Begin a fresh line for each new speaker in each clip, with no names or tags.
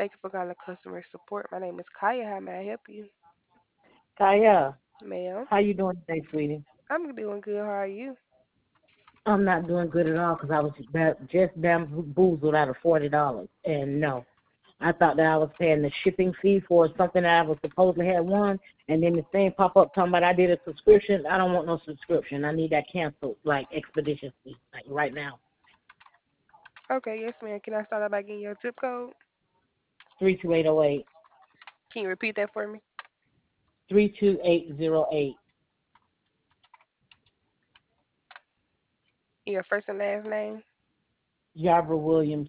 Thank you for calling customer support. My name is Kaya. How may I help you?
Kaya,
Ma'am,
how you doing today, sweetie?
I'm doing good. How are you?
I'm not doing good at all because I was just bamboozled out of $40. And no, I thought that I was paying the shipping fee for something that I was supposedly had won. And then this thing pop up talking about I did a subscription. I don't want no subscription. I need that canceled, like expeditiously, like right now.
Okay, yes, ma'am. Can I start out by getting your zip code?
32808.
Can you repeat that for me?
32808.
Your first and last name?
Yarborough Williams.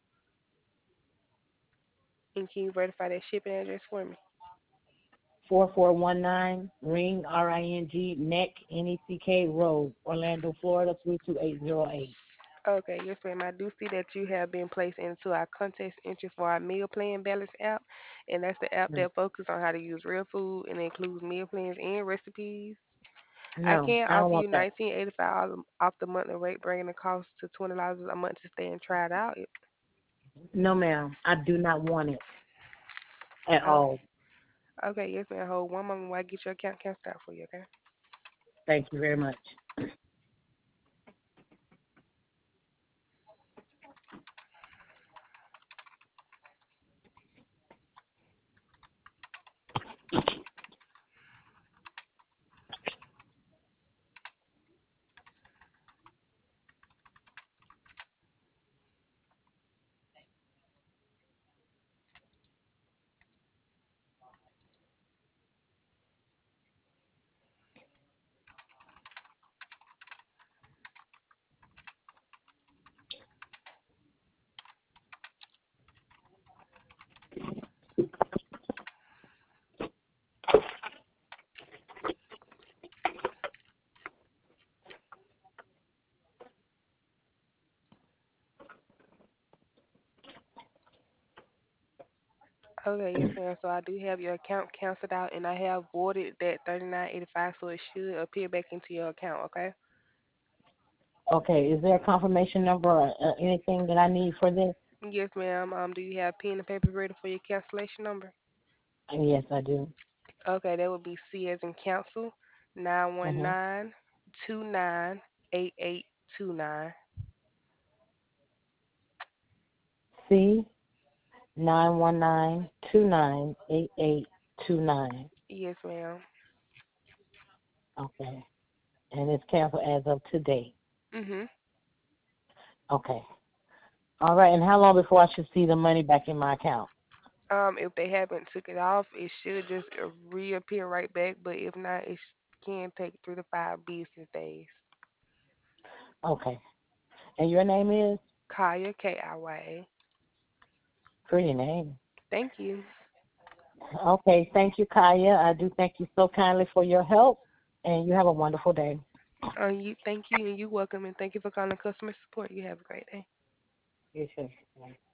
And can you verify that shipping address for me?
4419 Ring RING Neck NECK Road, Orlando, Florida 32808.
Okay, yes, ma'am. I do see that you have been placed into our contest entry for our meal plan balance app, and that's the app that focuses on how to use real food and includes meal plans and recipes. I
No,
can
I don't
offer
want
you
that.
19.85 off the monthly rate, bringing the cost to $20 a month to stay and try it out.
No, ma'am. I do not want it at
Oh,
all.
okay, yes, ma'am. Hold one moment while I get your account canceled out for you, okay?
Thank you very much.
Okay, yes, ma'am. So I do have your account canceled out, and I have voided that 39.85, so it should appear back into your account. Okay.
Okay, is there a confirmation number or anything that I need for this?
Yes, ma'am. Do you have pen and paper ready for your cancellation number?
Yes, I do.
Okay, that would be C as in council, nine one
Mm-hmm.
nine 298829.
C 919298829.
Yes, ma'am.
Okay, and it's canceled as of today.
Mhm.
Okay. All right, and how long before I should see the money back in my account?
If they haven't took it off, it should just reappear right back. But if not, it can take 3 to 5 business days.
Okay. And your name is?
Kaya, Kia.
Pretty name.
Thank you.
Okay, thank you, Kaya. I do thank you so kindly for your help, and you have a wonderful day.
You thank you and you welcome and thank you for calling customer support. You have a great day.
You too.